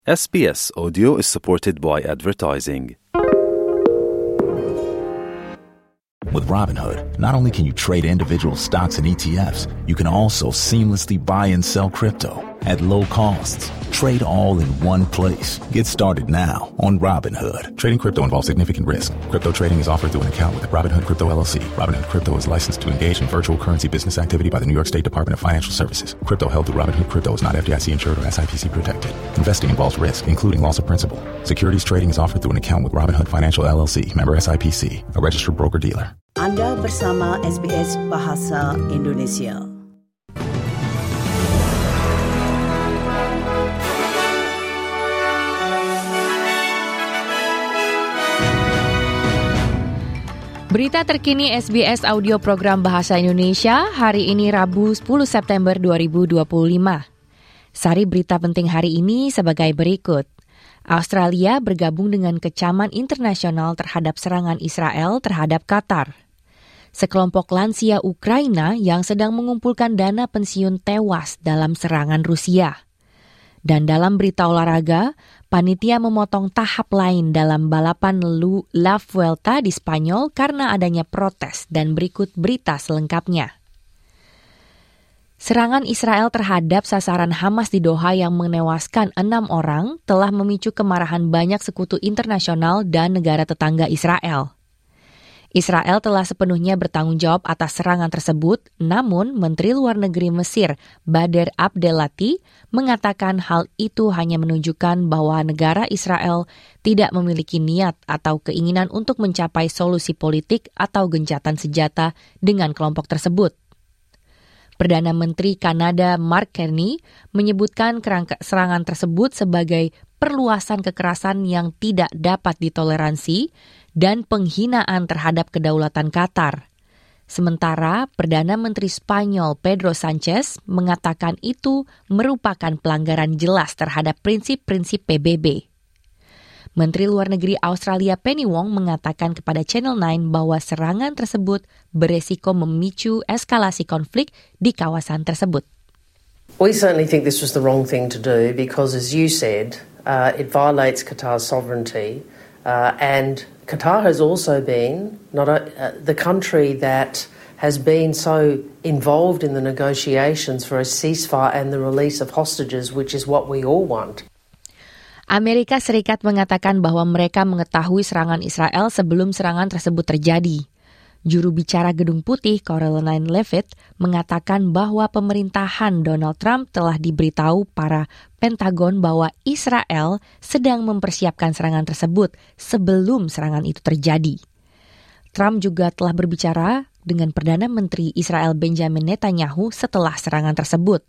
SBS Audio is supported by advertising. With Robinhood, not only can you trade individual stocks and ETFs, you can also seamlessly buy and sell crypto at low costs. Trade all in one place. Get started now on Robinhood. Trading crypto involves significant risk. Crypto trading is offered through an account with Robinhood Crypto LLC. Robinhood Crypto is licensed to engage in virtual currency business activity by the New York State Department of Financial Services. Crypto held through Robinhood Crypto is not FDIC insured or SIPC protected. Investing involves risk, including loss of principal. Securities trading is offered through an account with Robinhood Financial LLC, member SIPC, a registered broker-dealer. Anda bersama SBS Bahasa Indonesia. Berita terkini SBS Audio Program Bahasa Indonesia hari ini Rabu 10 September 2025. Sari berita penting hari ini sebagai berikut. Australia bergabung dengan kecaman internasional terhadap serangan Israel terhadap Qatar. Sekelompok lansia Ukraina yang sedang mengumpulkan dana pensiun tewas dalam serangan Rusia. Dan dalam berita olahraga, panitia memotong tahap lain dalam balapan La Vuelta di Spanyol karena adanya protes dan berikut berita selengkapnya. Serangan Israel terhadap sasaran Hamas di Doha yang menewaskan 6 orang telah memicu kemarahan banyak sekutu internasional dan negara tetangga Israel. Israel telah sepenuhnya bertanggung jawab atas serangan tersebut, namun Menteri Luar Negeri Mesir, Badr Abdelati, mengatakan hal itu hanya menunjukkan bahwa negara Israel tidak memiliki niat atau keinginan untuk mencapai solusi politik atau gencatan senjata dengan kelompok tersebut. Perdana Menteri Kanada Mark Carney menyebutkan serangan tersebut sebagai perluasan kekerasan yang tidak dapat ditoleransi dan penghinaan terhadap kedaulatan Qatar. Sementara Perdana Menteri Spanyol Pedro Sanchez mengatakan itu merupakan pelanggaran jelas terhadap prinsip-prinsip PBB. Menteri Luar Negeri Australia Penny Wong mengatakan kepada Channel 9 bahwa serangan tersebut beresiko memicu eskalasi konflik di kawasan tersebut. We certainly think this was the wrong thing to do because, as you said, it violates Qatar's sovereignty and Qatar has also been the country that has been so involved in the negotiations for a ceasefire and the release of hostages, which is what we all want. Amerika Serikat mengatakan bahwa mereka mengetahui serangan Israel sebelum serangan tersebut terjadi. Juru bicara Gedung Putih, Caroline Leavitt, mengatakan bahwa pemerintahan Donald Trump telah diberitahu para Pentagon bahwa Israel sedang mempersiapkan serangan tersebut sebelum serangan itu terjadi. Trump juga telah berbicara dengan Perdana Menteri Israel Benjamin Netanyahu setelah serangan tersebut.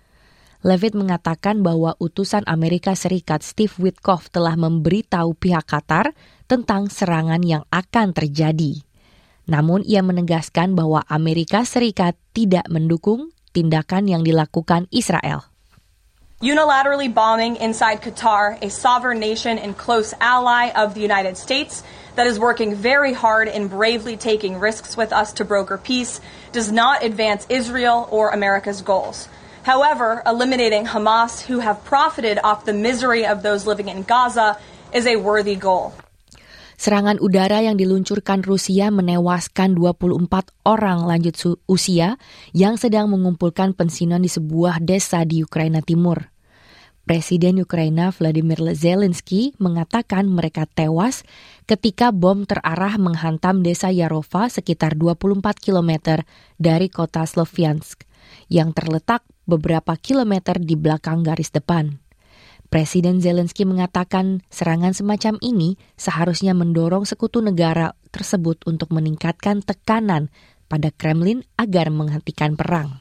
Leavitt mengatakan bahwa utusan Amerika Serikat Steve Witkoff telah memberitahu pihak Qatar tentang serangan yang akan terjadi. Namun ia menegaskan bahwa Amerika Serikat tidak mendukung tindakan yang dilakukan Israel. Unilaterally bombing inside Qatar, a sovereign nation and close ally of the United States that is working very hard and bravely taking risks with us to broker peace, does not advance Israel or America's goals. However, eliminating Hamas, who have profited off the misery of those living in Gaza, is a worthy goal. Serangan udara yang diluncurkan Rusia menewaskan 24 orang lanjut usia yang sedang mengumpulkan pensiunan di sebuah desa di Ukraina Timur. Presiden Ukraina Vladimir Zelensky mengatakan mereka tewas ketika bom terarah menghantam desa Yarova sekitar 24 km dari kota Sloviansk yang terletak beberapa kilometer di belakang garis depan. Presiden Zelensky mengatakan serangan semacam ini seharusnya mendorong sekutu negara tersebut untuk meningkatkan tekanan pada Kremlin agar menghentikan perang.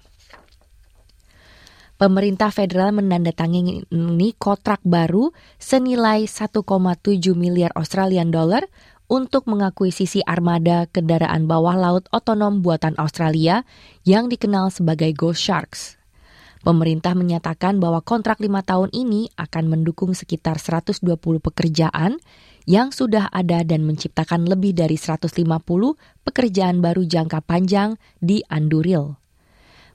Pemerintah federal menandatangani kontrak baru senilai 1,7 miliar Australian dollar untuk mengakuisisi armada kendaraan bawah laut otonom buatan Australia yang dikenal sebagai Ghost Sharks. Pemerintah menyatakan bahwa kontrak 5 tahun ini akan mendukung sekitar 120 pekerjaan yang sudah ada dan menciptakan lebih dari 150 pekerjaan baru jangka panjang di Anduril.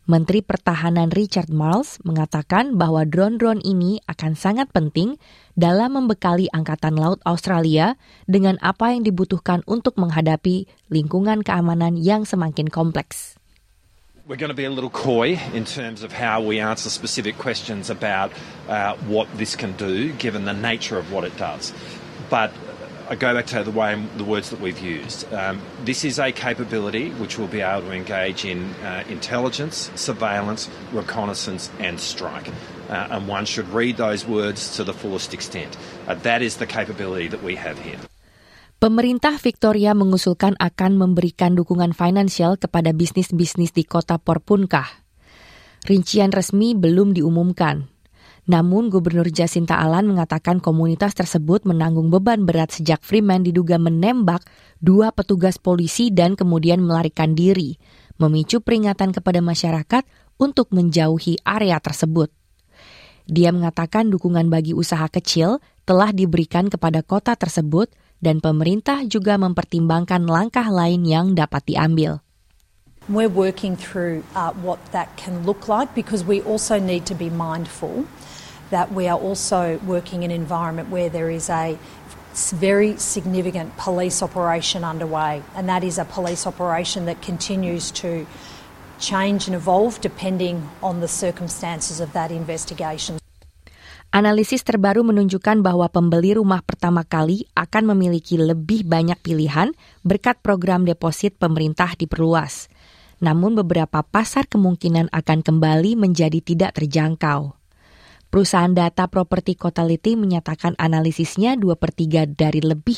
Menteri Pertahanan Richard Marles mengatakan bahwa drone-drone ini akan sangat penting dalam membekali Angkatan Laut Australia dengan apa yang dibutuhkan untuk menghadapi lingkungan keamanan yang semakin kompleks. We're going to be a little coy in terms of how we answer specific questions about what this can do, given the nature of what it does. But I go back to the words that we've used. This is a capability which will be able to engage in intelligence, surveillance, reconnaissance and strike. And one should read those words to the fullest extent. That is the capability that we have here. Pemerintah Victoria mengusulkan akan memberikan dukungan finansial kepada bisnis-bisnis di kota Port Punkah. Rincian resmi belum diumumkan. Namun, Gubernur Jacinta Allan mengatakan komunitas tersebut menanggung beban berat sejak Freeman diduga menembak 2 petugas polisi dan kemudian melarikan diri, memicu peringatan kepada masyarakat untuk menjauhi area tersebut. Dia mengatakan dukungan bagi usaha kecil telah diberikan kepada kota tersebut dan pemerintah juga mempertimbangkan langkah lain yang dapat diambil. We're working through what that can look like because we also need to be mindful that we are also working in an environment where there is a very significant police operation underway, and that is a police operation that continues to change and evolve depending on the circumstances of that investigation. Analisis terbaru menunjukkan bahwa pembeli rumah pertama kali akan memiliki lebih banyak pilihan berkat program deposit pemerintah diperluas. Namun beberapa pasar kemungkinan akan kembali menjadi tidak terjangkau. Perusahaan data properti Cotality menyatakan analisisnya 2/3 dari lebih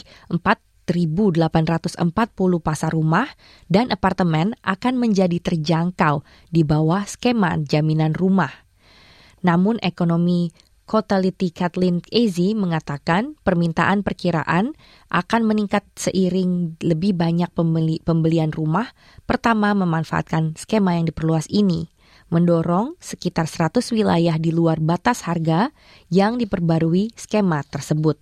4.840 pasar rumah dan apartemen akan menjadi terjangkau di bawah skema jaminan rumah. Namun ekonomi Cotality Kathleen Azzi mengatakan permintaan perkiraan akan meningkat seiring lebih banyak pembelian rumah pertama memanfaatkan skema yang diperluas ini, mendorong sekitar 100 wilayah di luar batas harga yang diperbarui skema tersebut.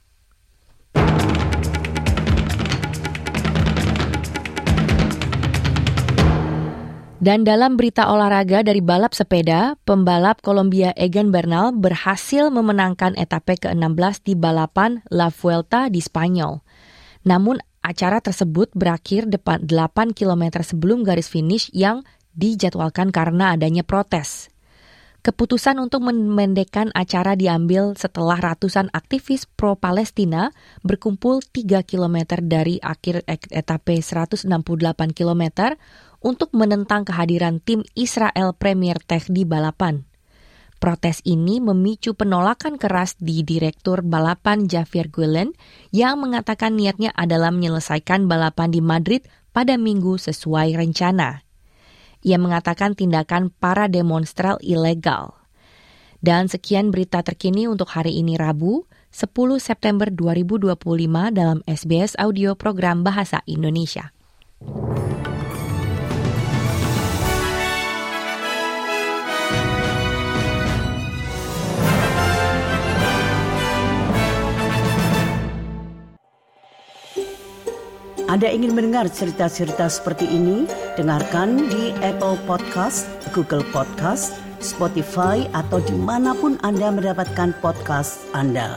Dan dalam berita olahraga dari balap sepeda, pembalap Kolombia Egan Bernal berhasil memenangkan etape ke-16 di balapan La Vuelta di Spanyol. Namun acara tersebut berakhir 8 km sebelum garis finish yang dijadwalkan karena adanya protes. Keputusan untuk memendekkan acara diambil setelah ratusan aktivis pro-Palestina berkumpul 3 km dari akhir etape 168 km untuk menentang kehadiran tim Israel Premier Tech di balapan. Protes ini memicu penolakan keras di Direktur Balapan Javier Guillen yang mengatakan niatnya adalah menyelesaikan balapan di Madrid pada Minggu sesuai rencana. Ia mengatakan tindakan para demonstran ilegal. Dan sekian berita terkini untuk hari ini Rabu, 10 September 2025 dalam SBS Audio Program Bahasa Indonesia. Anda ingin mendengar cerita-cerita seperti ini? Dengarkan di Apple Podcast, Google Podcast, Spotify, atau dimanapun Anda mendapatkan podcast Anda.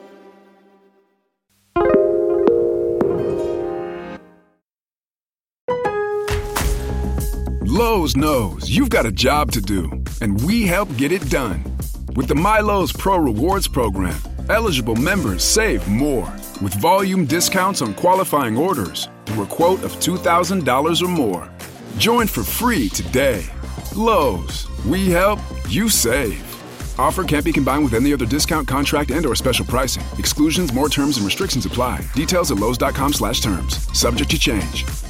Lowe's knows you've got a job to do, and we help get it done. With the MyLowe's Pro Rewards program, eligible members save more with volume discounts on qualifying orders through a quote of $2,000 or more. Join for free today. Lowe's, we help, you save. Offer can't be combined with any other discount, contract, and or special pricing. Exclusions, more terms, and restrictions apply. Details at lowes.com/terms. Subject to change.